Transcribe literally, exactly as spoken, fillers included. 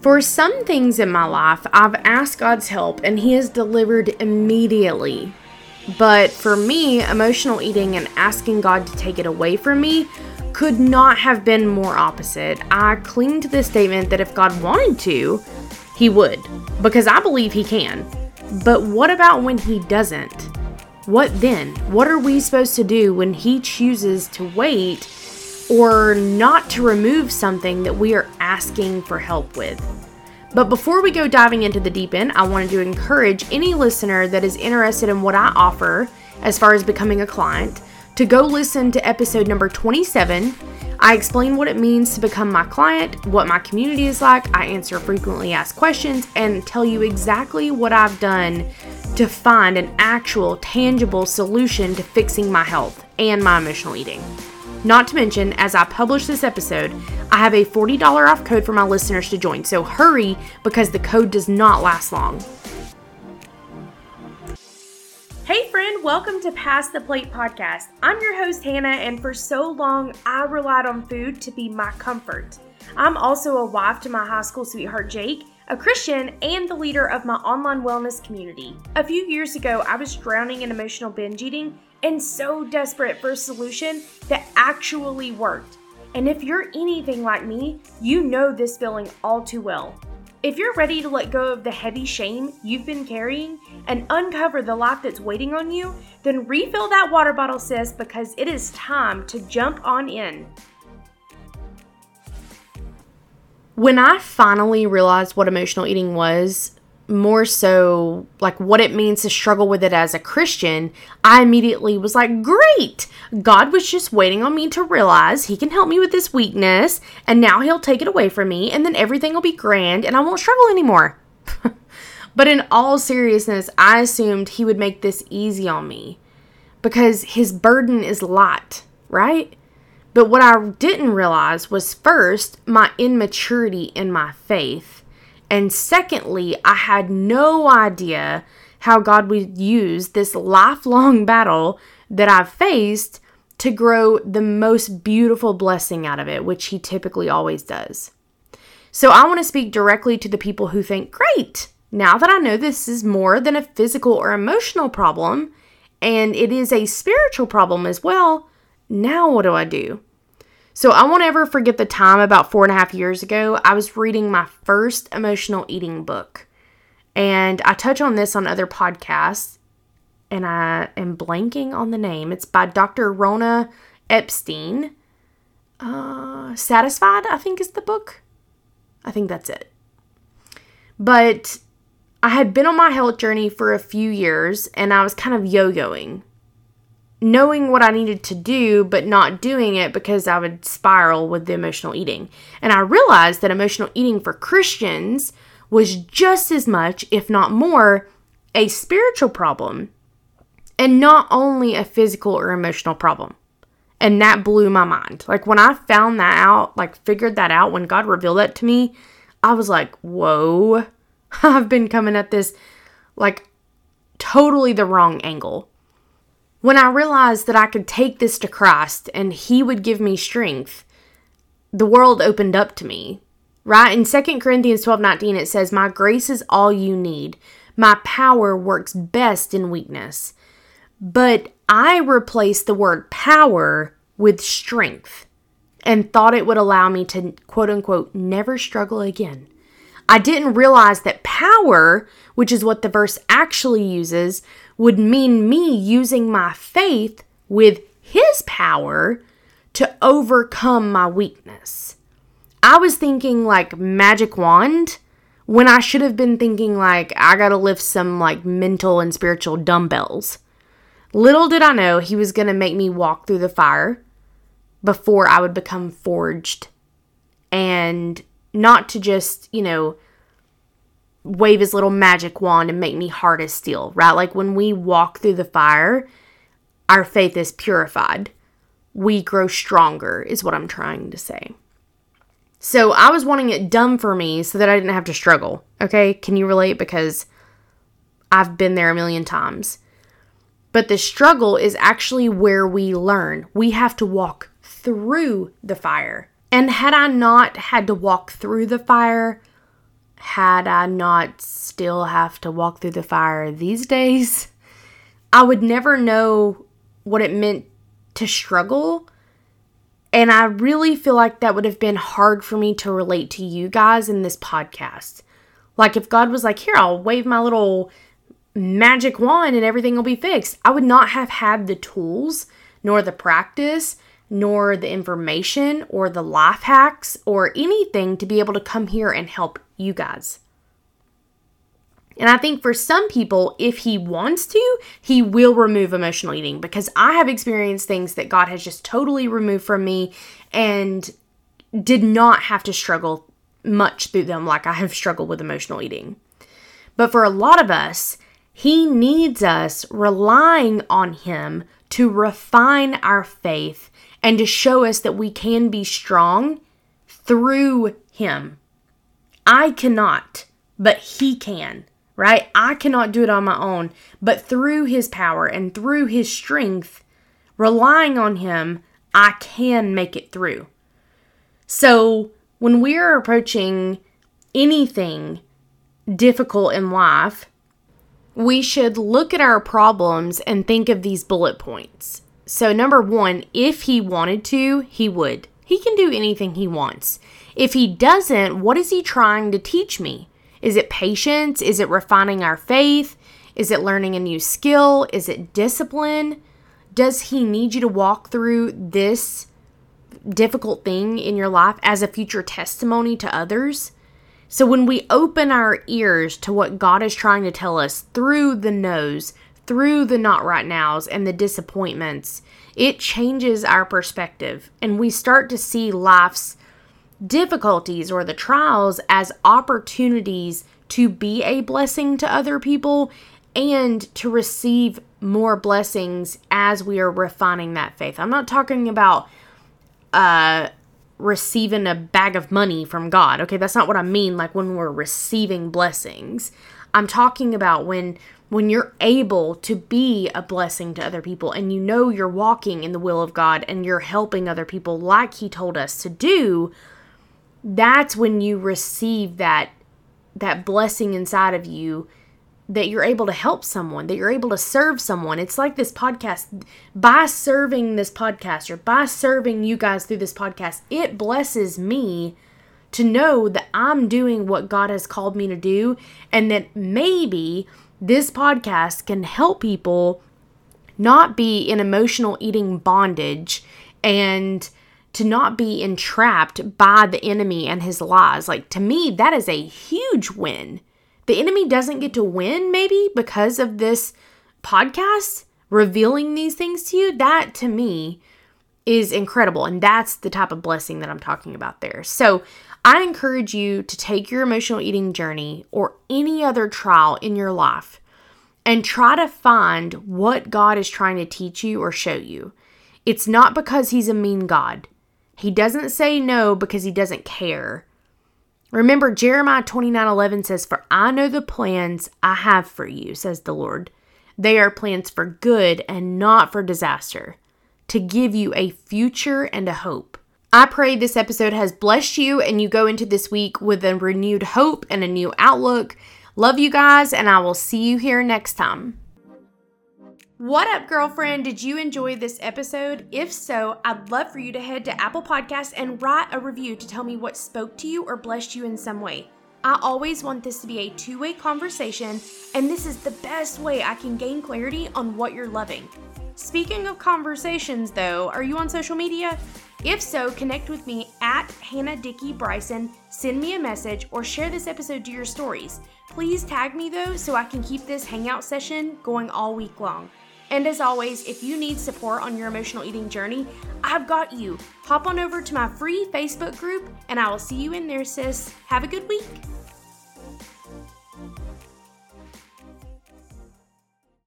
For some things in my life, I've asked God's help and He has delivered immediately. But for me, emotional eating and asking God to take it away from me could not have been more opposite. I cling to the statement that if God wanted to, He would, because I believe He can. But what about when He doesn't? What then? What are we supposed to do when He chooses to wait or not to remove something that we are asking for help with? But before we go diving into the deep end, I wanted to encourage any listener that is interested in what I offer as far as becoming a client to go listen to episode number twenty-seven. I explain what it means to become my client, what my community is like, I answer frequently asked questions, and tell you exactly what I've done to find an actual, tangible solution to fixing my health and my emotional eating. Not to mention, as I publish this episode, I have a forty dollars off code for my listeners to join, so hurry because the code does not last long. Hey friend, welcome to Pass the Plate podcast. I'm your host Hannah, and for so long I relied on food to be my comfort. I'm also a wife to my high school sweetheart Jake, a Christian, and the leader of my online wellness community. A few years ago, I was drowning in emotional binge eating and so desperate for a solution that actually worked. And if you're anything like me, you know this feeling all too well. If you're ready to let go of the heavy shame you've been carrying and uncover the life that's waiting on you, then refill that water bottle, sis, because it is time to jump on in. When I finally realized what emotional eating was, more so like what it means to struggle with it as a Christian, I immediately was like, great! God was just waiting on me to realize He can help me with this weakness, and now He'll take it away from me, and then everything will be grand, and I won't struggle anymore. But in all seriousness, I assumed He would make this easy on me, because His burden is light, right? But what I didn't realize was, first, my immaturity in my faith. And secondly, I had no idea how God would use this lifelong battle that I've faced to grow the most beautiful blessing out of it, which He typically always does. So I want to speak directly to the people who think, great, now that I know this is more than a physical or emotional problem, and it is a spiritual problem as well, now what do I do? So I won't ever forget the time about four and a half years ago, I was reading my first emotional eating book. And I touch on this on other podcasts, and I am blanking on the name. It's by Doctor Rona Epstein. Uh, Satisfied, I think is the book. I think that's it. But I had been on my health journey for a few years, and I was kind of yo-yoing. Knowing what I needed to do, but not doing it because I would spiral with the emotional eating. And I realized that emotional eating for Christians was just as much, if not more, a spiritual problem and not only a physical or emotional problem. And that blew my mind. Like when I found that out, like figured that out, when God revealed that to me, I was like, whoa, I've been coming at this like totally the wrong angle. When I realized that I could take this to Christ and He would give me strength, the world opened up to me, right? In Second Corinthians twelve nineteen, it says, my grace is all you need. My power works best in weakness. But I replaced the word power with strength and thought it would allow me to, quote unquote, never struggle again. I didn't realize that power, which is what the verse actually uses, would mean me using my faith with His power to overcome my weakness. I was thinking like magic wand when I should have been thinking like I gotta lift some like mental and spiritual dumbbells. Little did I know He was gonna make me walk through the fire before I would become forged, and not to just, you know, wave His little magic wand and make me hard as steel, right? Like when we walk through the fire, our faith is purified. We grow stronger is what I'm trying to say. So I was wanting it done for me so that I didn't have to struggle. Okay. Can you relate? Because I've been there a million times. But the struggle is actually where we learn. We have to walk through the fire. And had I not had to walk through the fire, had I not still have to walk through the fire these days, I would never know what it meant to struggle. And I really feel like that would have been hard for me to relate to you guys in this podcast. Like if God was like, here, I'll wave my little magic wand and everything will be fixed, I would not have had the tools, nor the practice, nor the information, or the life hacks, or anything to be able to come here and help you guys. And I think for some people, if he wants to, he will remove emotional eating, because I have experienced things that God has just totally removed from me and did not have to struggle much through them like I have struggled with emotional eating. But for a lot of us, he needs us relying on him to refine our faith and to show us that we can be strong through him. I cannot, but he can, right? I cannot do it on my own, but through his power and through his strength, relying on him, I can make it through. So when we are approaching anything difficult in life, we should look at our problems and think of these bullet points. So number one, if he wanted to, he would. He can do anything he wants. If he doesn't, what is he trying to teach me? Is it patience? Is it refining our faith? Is it learning a new skill? Is it discipline? Does he need you to walk through this difficult thing in your life as a future testimony to others? So when we open our ears to what God is trying to tell us through the no's, through the not right nows and the disappointments, it changes our perspective, and we start to see life's difficulties or the trials as opportunities to be a blessing to other people and to receive more blessings as we are refining that faith. I'm not talking about uh receiving a bag of money from God. Okay, that's not what I mean, like when we're receiving blessings. I'm talking about when when you're able to be a blessing to other people and you know you're walking in the will of God and you're helping other people like he told us to do. That's when you receive that that blessing inside of you, that you're able to help someone, that you're able to serve someone. It's like this podcast. By serving this podcast or by serving you guys through this podcast, it blesses me to know that I'm doing what God has called me to do, and that maybe this podcast can help people not be in emotional eating bondage and to not be entrapped by the enemy and his lies. Like, to me, that is a huge win. The enemy doesn't get to win, maybe, because of this podcast revealing these things to you. That, to me, is incredible. And that's the type of blessing that I'm talking about there. So I encourage you to take your emotional eating journey or any other trial in your life and try to find what God is trying to teach you or show you. It's not because he's a mean God. He doesn't say no because he doesn't care. Remember, Jeremiah twenty-nine eleven says, "For I know the plans I have for you, says the Lord. They are plans for good and not for disaster, to give you a future and a hope." I pray this episode has blessed you and you go into this week with a renewed hope and a new outlook. Love you guys, and I will see you here next time. What up, girlfriend? Did you enjoy this episode? If so, I'd love for you to head to Apple Podcasts and write a review to tell me what spoke to you or blessed you in some way. I always want this to be a two-way conversation, and this is the best way I can gain clarity on what you're loving. Speaking of conversations, though, are you on social media? If so, connect with me at Hannah Dickey Bryson, send me a message, or share this episode to your stories. Please tag me, though, so I can keep this hangout session going all week long. And as always, if you need support on your emotional eating journey, I've got you. Hop on over to my free Facebook group, and I will see you in there, sis. Have a good week.